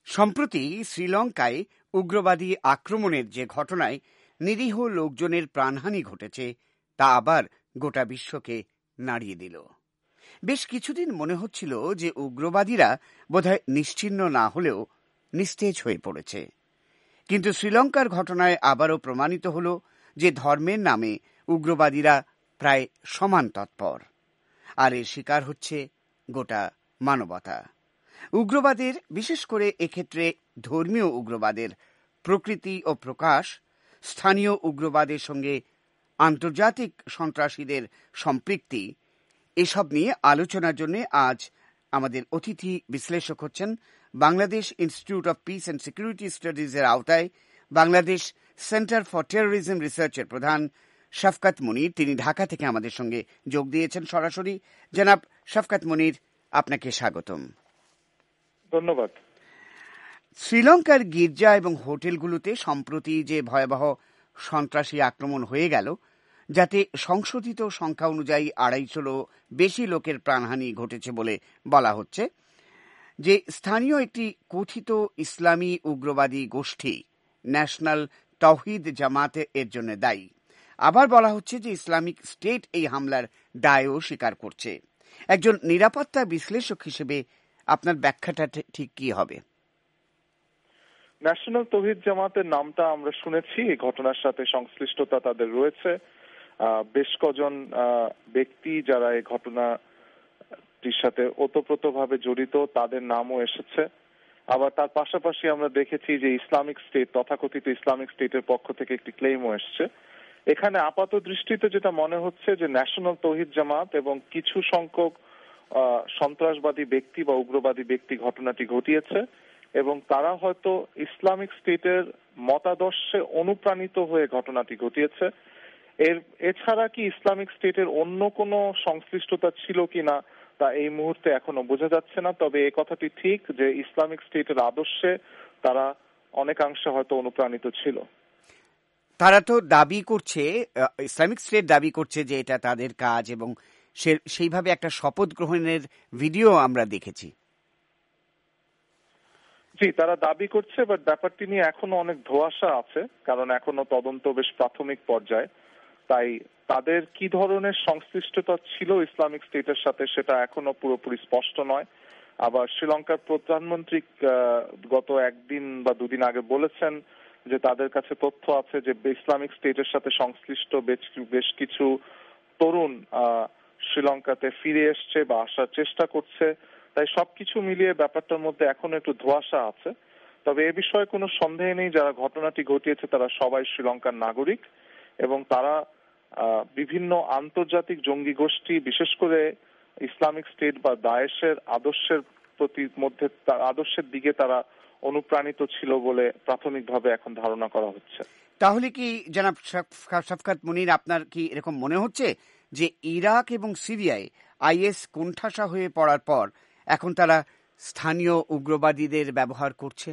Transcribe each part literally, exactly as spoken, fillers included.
সম্প্রতি শ্রীলঙ্কায় উগ্রবাদী আক্রমণের যে ঘটনায় নিরীহ লোকজনের প্রাণহানি ঘটেছে তা আবার গোটা বিশ্বকে নাড়িয়ে দিল। বেশ কিছুদিন মনে হচ্ছিল যে উগ্রবাদীরা বোধহয় নিশ্চিহ্ন না হলেও নিস্তেজ হয়ে পড়েছে, কিন্তু শ্রীলঙ্কার ঘটনায় আবারও প্রমাণিত হল যে ধর্মের নামে উগ্রবাদীরা প্রায় সমান তৎপর, আর এর শিকার হচ্ছে গোটা মানবতা। উগ্রবাদের, বিশেষ করে এক্ষেত্রে ধর্মীয় উগ্রবাদের প্রকৃতি ও প্রকাশ, স্থানীয় উগ্রবাদের সঙ্গে আন্তর্জাতিক সন্ত্রাসীদের সম্পৃক্তি, এসব নিয়ে আলোচনার জন্য আজ আমাদের অতিথি বিশ্লেষক হচ্ছেন Bangladesh institute of peace and security স্টাডিজের আওতায় বাংলাদেশ সেন্টার ফর টেরোরিজম রিসার্চের প্রধান শফকাত মুনির। তিনি ঢাকা থেকে আমাদের সঙ্গে যোগ দিয়েছেন সরাসরি। জনাব শফকাত মুনির, আপনাকে স্বাগতম। ধন্যবাদ। শ্রীলঙ্কার গির্জা এবং হোটেলগুলোতে সম্প্রতি যে ভয়াবহ সন্ত্রাসী আক্রমণ হয়ে গেল, যাতে সংশোধিত সংখ্যা অনুযায়ী আড়াইশোরও বেশি লোকের প্রাণহানি ঘটেছে বলে বলা হচ্ছে, যে স্থানীয় একটি কথিত ইসলামী উগ্রবাদী গোষ্ঠী ন্যাশনাল তাওহিদ জামাত এর জন্য দায়ী। আবার বলা হচ্ছে যে ইসলামিক স্টেট এই হামলার দায়ও স্বীকার করছে। একজন নিরাপত্তা বিশ্লেষক হিসেবে আপনার ব্যাখ্যাটা ঠিক কি হবে? ন্যাশনাল তাওহিদ জামাতের নামটা আমরা শুনেছি, এই ঘটনার সাথে সংশ্লিষ্টতা তাদের রয়েছে। বেশ কজন ব্যক্তি যারা এই ঘটনাটির সাথে ওতপ্রোতভাবে জড়িত, তাদের নামও এসেছে। আবার তার পাশাপাশি আমরা দেখেছি যে ইসলামিক স্টেট, তথাকথিত ইসলামিক স্টেটের পক্ষ থেকে একটি ক্লেমও এসছে। এখানে আপাত দৃষ্টিতে যেটা মনে হচ্ছে যে ন্যাশনাল তাওহিদ জামাত এবং কিছু সংখ্যক সন্ত্রাসবাদী ব্যক্তি বা উগ্রবাদী ব্যক্তি ঘটনাটি ঘটিয়েছে, এবং তারা হয়তো ইসলামিক স্টেটের মতাদর্শে অনুপ্রাণিত হয়ে ঘটনাটি ঘটিয়েছে। এর এছাড়া কি ইসলামিক স্টেটের অন্য কোনো সংশ্লিষ্টতা ছিল কিনা তা এই মুহূর্তে এখনো বোঝা যাচ্ছে না। তবে এই কথাটি ঠিক যে ইসলামিক স্টেটের আদর্শে তারা অনেকাংশে হয়তো অনুপ্রাণিত ছিল। তারা তো দাবি করছে, ইসলামিক স্টেট দাবি করছে যে এটা তাদের কাজ, এবং সেইভাবে একটা শপথ গ্রহণের ভিডিও আমরা দেখেছি। জি, তারা দাবি করছে, বাট ব্যাপারটি নিয়ে এখনো অনেক ধোঁয়াশা আছে, কারণ এখনো তদন্ত বেশ প্রাথমিক পর্যায়ে। তাই তাদের কি ধরনের সংশ্লিষ্টতা ছিল ইসলামিক স্টেটের সাথে সেটা এখনো পুরোপুরি স্পষ্ট নয়। আবার শ্রীলঙ্কার প্রধানমন্ত্রী গত একদিন বা দুদিন আগে বলেছেন যে তাদের কাছে তথ্য আছে যে ইসলামিক স্টেটের সাথে সংশ্লিষ্ট বেশ কিছু তরুণ শ্রীলঙ্কাতে ফিরে এসছে বা আসার চেষ্টা করছে। তাই সবকিছু মিলিয়ে ব্যাপারটার মধ্যে এখনো একটু ধোঁয়াশা আছে। তবে এ বিষয়ে কোনো সন্দেহ নেই, যারা ঘটনাটি ঘটিয়েছে তারা সবাই শ্রীলঙ্কার নাগরিক, এবং তারা বিভিন্ন আন্তর্জাতিক জঙ্গি গোষ্ঠী, বিশেষ করে ইসলামিক স্টেট বা দায়েশের আদর্শের প্রতি মধ্যে আদর্শের দিকে তারা অনুপ্রাণিত ছিল বলে প্রাথমিকভাবে এখন ধারণা করা হচ্ছে। তাহলে কি জনাব শফকাত মুনির, আপনার কি এরকম মনে হচ্ছে যে ইরাক এবং সিরিয়ায় আইএস কোণঠাসা হয়ে পড়ার পর এখন তারা স্থানীয় উগ্রবাদীদের ব্যবহার করছে?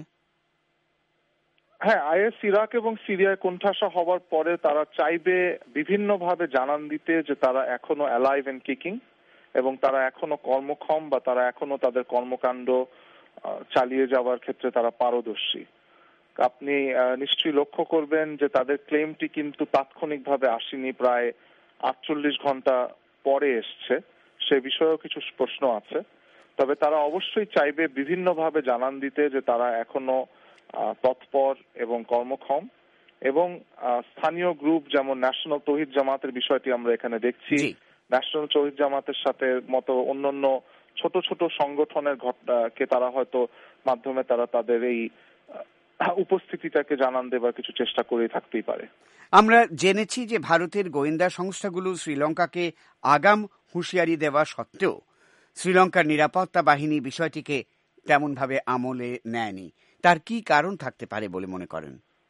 হ্যাঁ, আইএস ইরাক এবং সিরিয়ায় কোণঠাসা হওয়ার পরে তারা চাইবে বিভিন্নভাবে জানান দিতে যে তারা এখনো অ্যালাইভ এন্ড কিকিং, এবং তারা এখনো কর্মক্ষম বা তারা এখনো তাদের কর্মকাণ্ড চালিয়ে যাওয়ার ক্ষেত্রে তারা পারদর্শী। আপনি নিশ্চয়ই লক্ষ্য করবেন যে তাদের ক্লেমটি কিন্তু তাৎক্ষণিকভাবে আসেনি, প্রায় আটচল্লিশ ঘন্টা পরে এসছে। সে বিষয়েও কিছু প্রশ্ন আছে। তবে তারা অবশ্যই চাইবে বিভিন্নভাবে জানান দিতে যে তারা এখনো তৎপর এবং কর্মক্ষম, এবং স্থানীয় গ্রুপ যেমন ন্যাশনাল তাওহিদ জামাতের বিষয়টি আমরা এখানে দেখছি। ন্যাশনাল তাওহিদ জামাতের সাথে মতো অন্যান্য ছোট ছোট সংগঠনের ঘটনাকে তারা হয়তো মাধ্যমে তারা তাদের এই উপস্থিতিটাকে জানান দেবার কিছু চেষ্টা করে থাকতেই পারে। আমরা জেনেছি যে ভারতের গোয়েন্দা সংস্থাগুলো শ্রীলঙ্কাকে আগাম হুঁশিয়ারি দেওয়া সত্ত্বেও শ্রীলঙ্কার নিরাপত্তা বাহিনী বিষয়টিকে তেমনভাবে আমলে নেয়নি। তার কি কারণ থাকতে পারে বলে মনে করেন?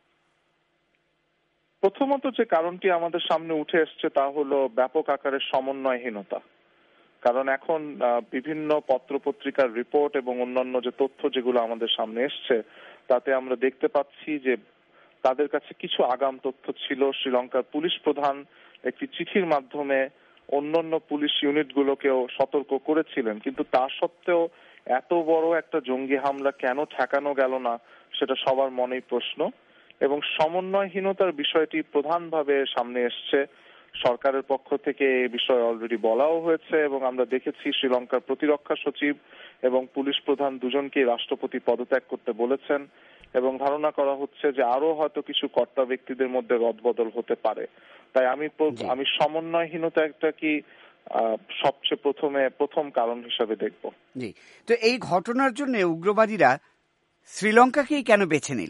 প্রথমত যে কারণটি আমাদের সামনে উঠে এসছে তা হলো ব্যাপক আকারের সমন্বয়হীনতা। কারণ এখন বিভিন্ন পত্রপত্রিকার রিপোর্ট এবং অন্যান্য যে তথ্য যেগুলো আমাদের সামনে এসছে, তাতে আমরা দেখতে পাচ্ছি যে তাদের কাছে কিছু আগাম তথ্য ছিল। শ্রীলঙ্কার পুলিশ প্রধান একটি চিঠির মাধ্যমে অন্যান্য পুলিশ ইউনিটগুলোকেও সতর্ক করেছিলেন, কিন্তু তা সত্ত্বেও এত বড় একটা জঙ্গি হামলা কেন ঠেকানো গেল না সেটা সবার মনেই প্রশ্ন। এবং সমন্বয়হীনতার বিষয়টি প্রধানভাবে সামনে এসছে। সরকারের পক্ষ থেকে এই বিষয়ে অলরেডি বলাও হয়েছে এবং আমরা দেখেছি শ্রীলঙ্কার প্রতিরক্ষা সচিব এবং পুলিশ প্রধান দুজনকেই রাষ্ট্রপতি পদত্যাগ করতে বলেছেন এবং ধারণা করা হচ্ছে যে আরো হয়তো কিছু কর্তা ব্যক্তিদের মধ্যে রদবদল হতে পারে। তাই আমি আমি সমন্বয়হীনতা একটা কি সবচেয়ে প্রথমে প্রথম কারণ হিসাবে দেখব। জি, তো এই ঘটনার জন্য উগ্রবাদীরা শ্রীলঙ্কাকেই কেন বেছে নিল?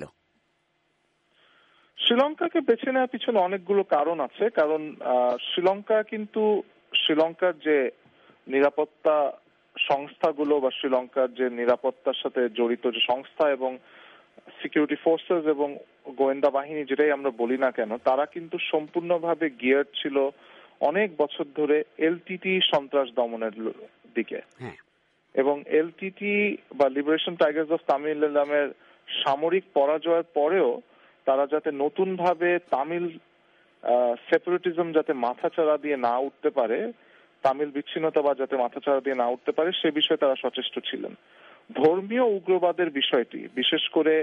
শ্রীলঙ্কাকে বেছে নেওয়ার পিছনে অনেকগুলো কারণ আছে। কারণ শ্রীলঙ্কা কিন্তু শ্রীলঙ্কার যে নিরাপত্তা সংস্থাগুলো বা শ্রীলঙ্কার যে নিরাপত্তার সাথে জড়িত যে সংস্থা এবং সিকিউরিটি ফোর্সেস এবং গোয়েন্দা বাহিনী যেটাই আমরা বলি না কেন, তারা কিন্তু সম্পূর্ণভাবে গিয়ার ছিল অনেক বছর ধরে এলটিটি সন্ত্রাস দমনের দিকে। এবং এলটিটি বা লিবারেশন টাইগার্স অফ তামিলনামের সামরিক পরাজয়ের পরেও তারা যাতে নতুন ভাবে তামিল সেপারেটিজম যাতে মাথাচাড়া দিয়ে না উঠতে পারে, তামিল বিচ্ছিন্নতাবাদ যাতে মাথাচাড়া দিয়ে না উঠতে পারে, সে বিষয়ে তারা সচেষ্ট ছিলেন। ধর্মীয় উগ্রবাদের বিষয়টি, বিশেষ করে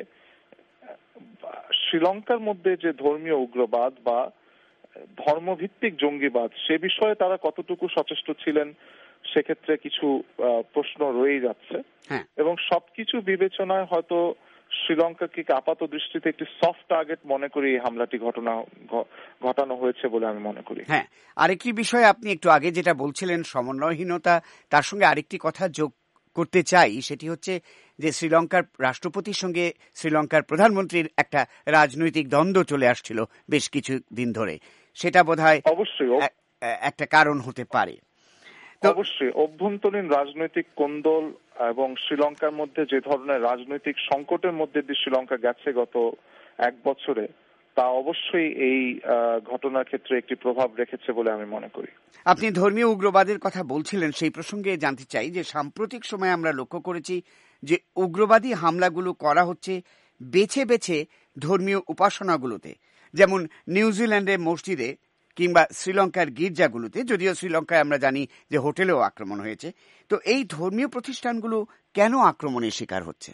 শ্রীলঙ্কার মধ্যে যে ধর্মীয় উগ্রবাদ বা ধর্মভিত্তিক জঙ্গিবাদ, সে বিষয়ে তারা কতটুকু সচেষ্ট ছিলেন সেক্ষেত্রে কিছু প্রশ্ন রয়েই যাচ্ছে। এবং সবকিছু বিবেচনায় হয়তো শ্রীলঙ্কাকে আপাত দৃষ্টিতে একটি সফট টার্গেট মনে করি এই হামলাটি ঘটনা ঘটানো হয়েছে বলে আমি মনে করি। হ্যাঁ, আরেকটি বিষয় আপনি একটু আগে যেটা বলছিলেন সমন্বয়হীনতা, তার সঙ্গে আরেকটি কথা যোগ করতে চাই, সেটি হচ্ছে যে শ্রীলঙ্কার রাষ্ট্রপতির সঙ্গে শ্রীলঙ্কার প্রধানমন্ত্রীর একটা রাজনৈতিক দ্বন্দ্ব চলে আসছিল বেশ কিছু দিন ধরে। সেটা বোধহয় অবশ্যই একটা কারণ হতে পারে। অবশ্যই অভ্যন্তরীণ রাজনৈতিক কোন্দল এবং শ্রীলঙ্কার মধ্যে যে ধরনের রাজনৈতিক সংকটের মধ্যে দিয়ে শ্রীলঙ্কা গেছে গত এক বছরে, তা অবশ্যই এই ঘটনার ক্ষেত্রে একটি প্রভাব রেখেছে বলে আমি মনে করি। আপনি ধর্মীয় উগ্রবাদের কথা বলছিলেন, সেই প্রসঙ্গে জানতে চাই যে সাম্প্রতিক সময়ে আমরা লক্ষ্য করেছি যে উগ্রবাদী হামলাগুলো করা হচ্ছে বেছে বেছে ধর্মীয় উপাসনাগুলোতে, যেমন নিউজিল্যান্ডের মসজিদে কিংবা শ্রীলঙ্কার গির্জাগুলোতে, যদিও শ্রীলঙ্কায় আমরা জানি যে হোটেলেও আক্রমণ হয়েছে। তো এই ধর্মীয় প্রতিষ্ঠানগুলো কেন আক্রমণের শিকার হচ্ছে?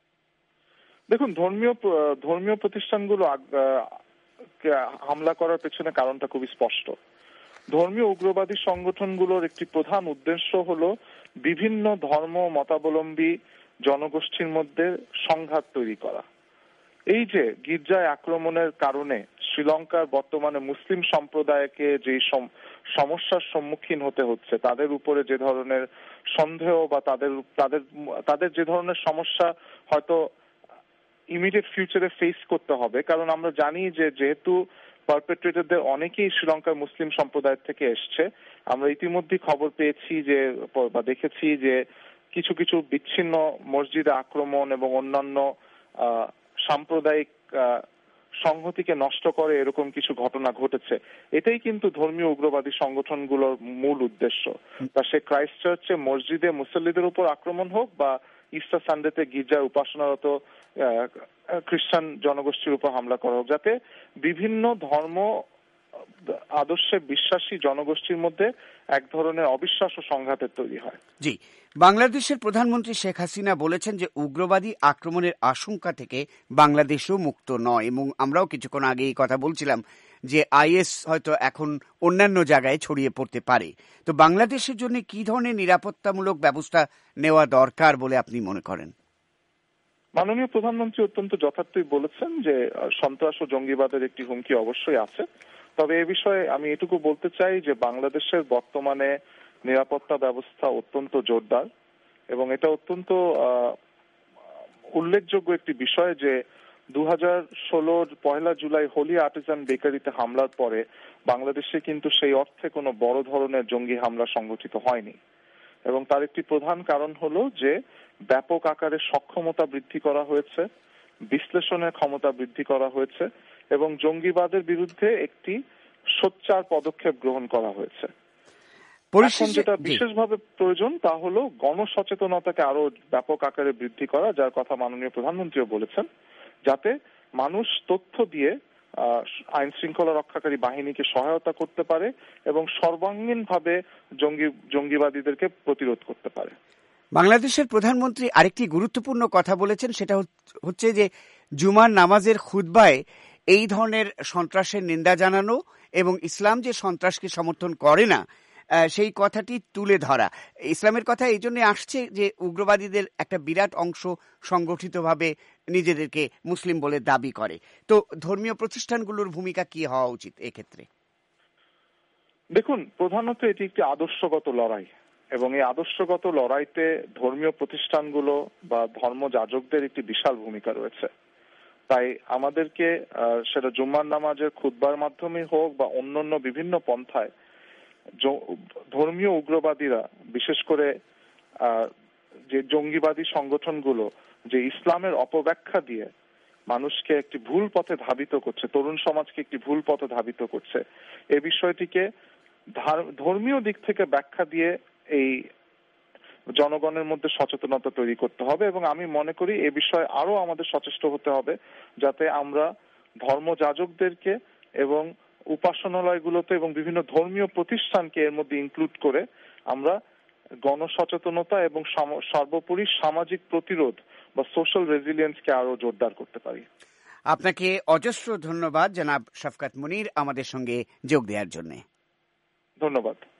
দেখুন, ধর্মীয় ধর্মীয় প্রতিষ্ঠানগুলো হামলা করার পেছনে কারণটা খুবই স্পষ্ট। ধর্মীয় উগ্রবাদী সংগঠনগুলোর একটি প্রধান উদ্দেশ্য হলো বিভিন্ন ধর্ম মতাবলম্বী জনগোষ্ঠীর মধ্যে সংঘাত তৈরি করা। এই যে গির্জায় আক্রমণের কারণে শ্রীলঙ্কার বর্তমানে মুসলিম সম্প্রদায়কে যে সমস্যার সম্মুখীন হতে হচ্ছে, তাদের উপরে যে ধরনের সন্দেহ বা তাদের তাদের তাদের যে ধরনের সমস্যা হয়তো ইমিডিয়েট ফিউচারে ফেস করতে হবে, কারণ আমরা জানি যে যেহেতু পারপেট্রেটরদের অনেকেই শ্রীলঙ্কার মুসলিম সম্প্রদায় থেকে এসছে, আমরা ইতিমধ্যে খবর পেয়েছি যে বা দেখেছি যে কিছু কিছু বিচ্ছিন্ন মসজিদে আক্রমণ এবং অন্যান্য সাম্প্রদায়িক সংহতিকে নষ্ট করে এরকম কিছু ঘটনা ঘটেছে। এটাই কিন্তু ধর্মীয় উগ্রবাদী সংগঠনগুলোর মূল উদ্দেশ্য। তা সে ক্রাইস্ট চার্চে মসজিদে মুসল্লিদের উপর আক্রমণ হোক বা ইস্টার সানডেতে গির্জায় উপাসনারত খ্রিস্টান জনগোষ্ঠীর উপর হামলা করা হোক, যাতে বিভিন্ন ধর্ম আদর্শে বিশ্বাসী জনগোষ্ঠীর মধ্যে এক ধরনের অবিশ্বাস ও সংঘাতের তৈরি হয়। জি, বাংলাদেশের প্রধানমন্ত্রী শেখ হাসিনা বলেছেন যে উগ্রবাদী আক্রমণের আশঙ্কা থেকে বাংলাদেশও মুক্ত নয়, এবং আমরাও কিছুক্ষণ আগে এই কথা বলছিলাম যে আইএস হয়তো এখন অন্যান্য জায়গায় ছড়িয়ে পড়তে পারে। তো বাংলাদেশের জন্য কি ধরনের নিরাপত্তামূলক ব্যবস্থা নেওয়া দরকার বলে আপনি মনে করেন? মাননীয় প্রধানমন্ত্রী অত্যন্ত যথার্থই বলেছেন যে সন্ত্রাস ও জঙ্গিবাদের একটি হুমকি অবশ্যই আছে। তবে এ বিষয়ে আমি এটুকু বলতে চাই যে বাংলাদেশের বর্তমানে নিরাপত্তা ব্যবস্থা অত্যন্ত জোরদার এবং এটা অত্যন্ত উল্লেখযোগ্য একটি বিষয় যে দু হাজার ষোলোর পয়লা জুলাই হোলি আর্টিজান বেকারিতে হামলার পরে বাংলাদেশে কিন্তু সেই অর্থে কোনো বড় ধরনের জঙ্গি হামলা সংগঠিত হয়নি। এবং তার একটি প্রধান কারণ হলো যে ব্যাপক আকারে সক্ষমতা বৃদ্ধি করা হয়েছে, বিশ্লেষণের ক্ষমতা বৃদ্ধি করা হয়েছে এবং জঙ্গিবাদের বিরুদ্ধে একটি সোচ্চার পদক্ষেপ গ্রহণ করা হয়েছে। এখন যেটা বিশেষভাবে প্রয়োজন তা হলো গণসচেতনতাকে আরো ব্যাপক আকারে বৃদ্ধি করা, যার কথা মাননীয় প্রধানমন্ত্রীও বলেছেন, যাতে মানুষ তথ্য দিয়ে আইন শৃঙ্খলা রক্ষাকারী বাহিনীকে সহায়তা করতে পারে এবং সর্বাঙ্গীনভাবে জঙ্গি জঙ্গিবাদীদেরকে প্রতিরোধ করতে পারে। বাংলাদেশের প্রধানমন্ত্রী আরেকটি গুরুত্বপূর্ণ কথা বলেছেন, সেটা হচ্ছে যে জুমার নামাজের খুতবায় এই ধরনের সন্ত্রাসের নিন্দা জানানো এবং ইসলাম যে সন্ত্রাসকে সমর্থন করে না সেই কথাটি তুলে ধরা। ইসলামের কথা এই জন্য আসছে যে উগ্রবাদীদের একটা বিরাট অংশ সংগঠিতভাবে নিজেদেরকে মুসলিম বলে দাবি করে। তো ধর্মীয় প্রতিষ্ঠানগুলোর ভূমিকা কি হওয়া উচিত এক্ষেত্রে? দেখুন, প্রধানত এটি একটি আদর্শগত লড়াই এবং এই আদর্শগত লড়াইতে ধর্মীয় প্রতিষ্ঠানগুলো বা ধর্মযাজকদের একটি বিশাল ভূমিকা রয়েছে। তাই আমাদেরকে সেটা জুম্মার নামাজের খুতবার মাধ্যমে হোক বা অন্যান্য বিভিন্ন পন্থায় ধর্মীয় উগ্রবাদীরা, বিশেষ করে যে জঙ্গিবাদী সংগঠনগুলো যে ইসলামের অপব্যাখ্যা দিয়ে মানুষকে একটি ভুল পথে ধাবিত করছে, তরুণ সমাজকে একটি ভুল পথে ধাবিত করছে, এই বিষয়টিকে ধর্মীয় দিক থেকে ব্যাখ্যা দিয়ে এই জনগণের মধ্যে সচেতনতা তৈরি করতে হবে। এবং আমি মনে করি এ বিষয়ে আরো আমাদের সচেষ্ট হতে হবে, যাতে আমরা ধর্মযাজকদেরকে এবং উপাসনালয়গুলোতে এবং বিভিন্ন ধর্মীয় প্রতিষ্ঠানকে এর মধ্যে ইনক্লুড করে আমরা গণসচেতনতা এবং সর্বোপরি সামাজিক প্রতিরোধ বা সোশ্যাল রেজিলিয়েন্সকে আরো জোরদার করতে পারি। আপনাকে অজস্র ধন্যবাদ জনাব শফকত মুনির আমাদের সঙ্গে যোগ দেওয়ার জন্য। ধন্যবাদ।